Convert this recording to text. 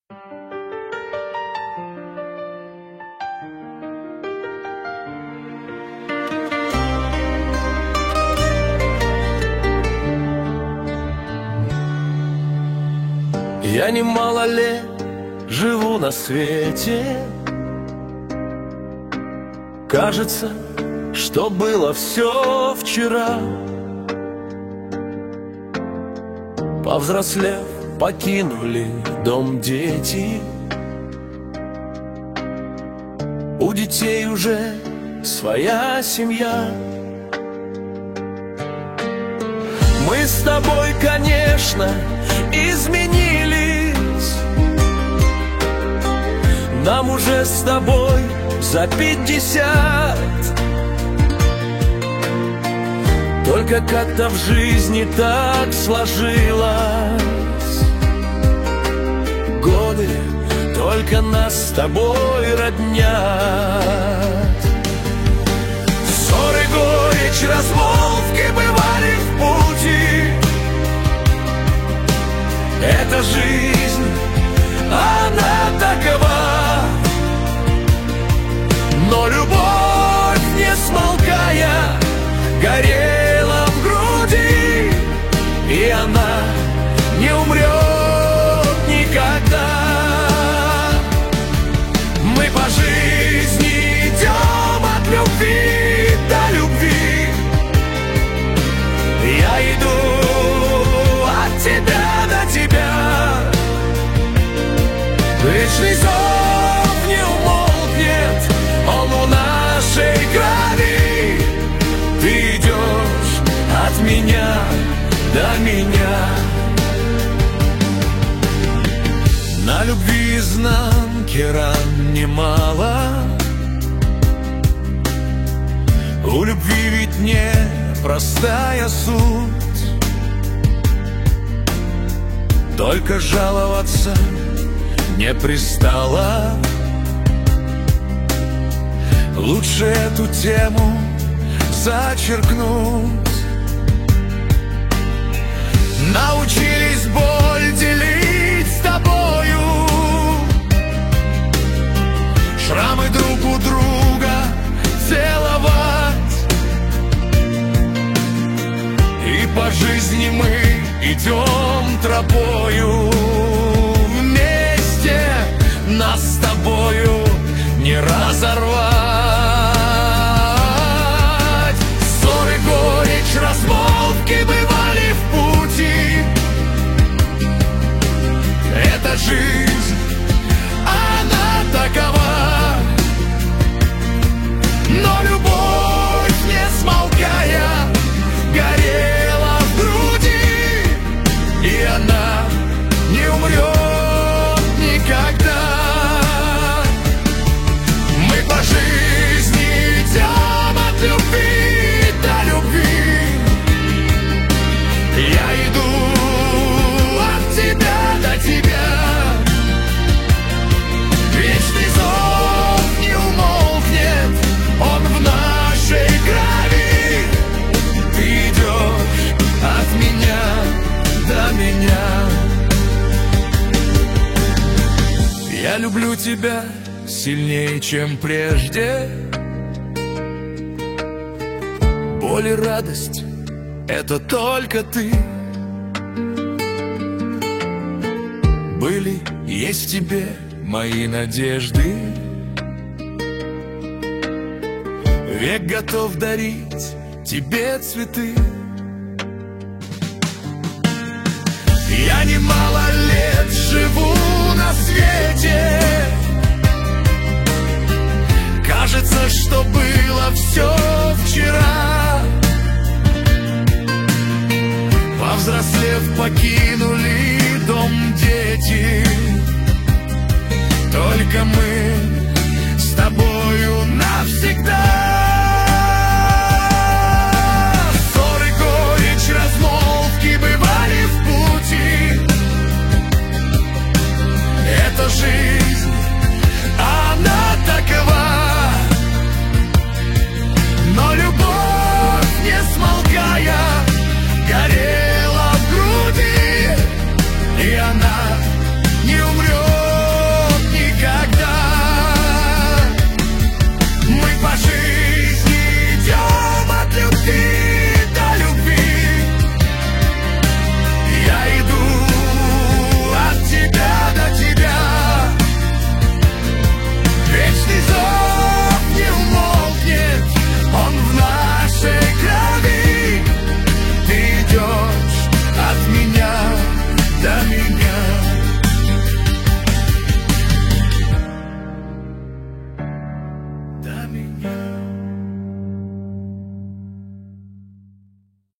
Я немало лет живу на свете. Кажется, что было все вчера. Повзрослев, покинули дом дети. У детей уже своя семья. Мы с тобой, конечно, изменились. Нам уже с тобой за 50. Только как-то в жизни так сложилось. Годы только нас с тобой роднят. Ссоры, горечь, размолвки бывали в пути. Эта жизнь, она такова. Но любовь, не смолкая, горела в груди, и она не умрет никогда. Мы по жизни идем от любви до любви. Я иду от тебя до тебя. Вечный зов не умолкнет, он у нашей крови. Ты идешь от меня до меня. На любви изнанки ран немало. У любви ведь не простая суть. Только жаловаться не пристало. Лучше эту тему зачеркнуть. Научились боль делить с тобою. Шрамы друг у друга целовать. И по жизни мы идем тропою. Вместе нас с тобою не разорвать. Ссоры, горечь, размолвки бывали в пути. Эта жизнь, она такова. Но любовь, не смолкая, горела в груди, и она не умрет никогда. Мы по жизни идем от любви до любви. Я иду от тебя до тебя. Вечный зов не умолкнет, он в нашей крови. Ты идешь от меня до меня. Я люблю тебя сильнее, чем прежде. Боль и радость — это только ты. Были, есть в тебе мои надежды. Век готов дарить тебе цветы. Я немало лет живу